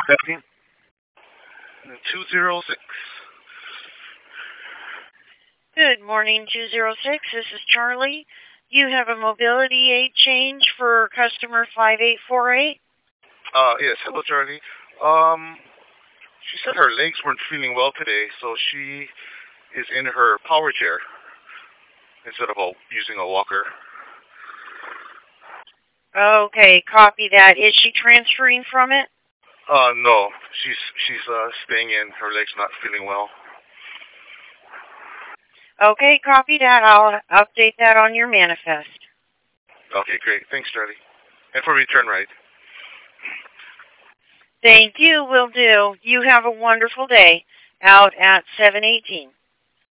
206. Good morning, 206. This is Charlie. You have a mobility aid change for customer 5848. Yes, hello, Charlie. Um, she said her legs weren't feeling well today, so she is in her power chair instead of using a walker. Okay, copy that. Is she transferring from it? No, she's staying in. Her legs not feeling well. Okay, copy that. I'll update that on your manifest. Okay, great. Thanks, Charlie. And for return ride. Thank you, will do. You have a wonderful day out at 718.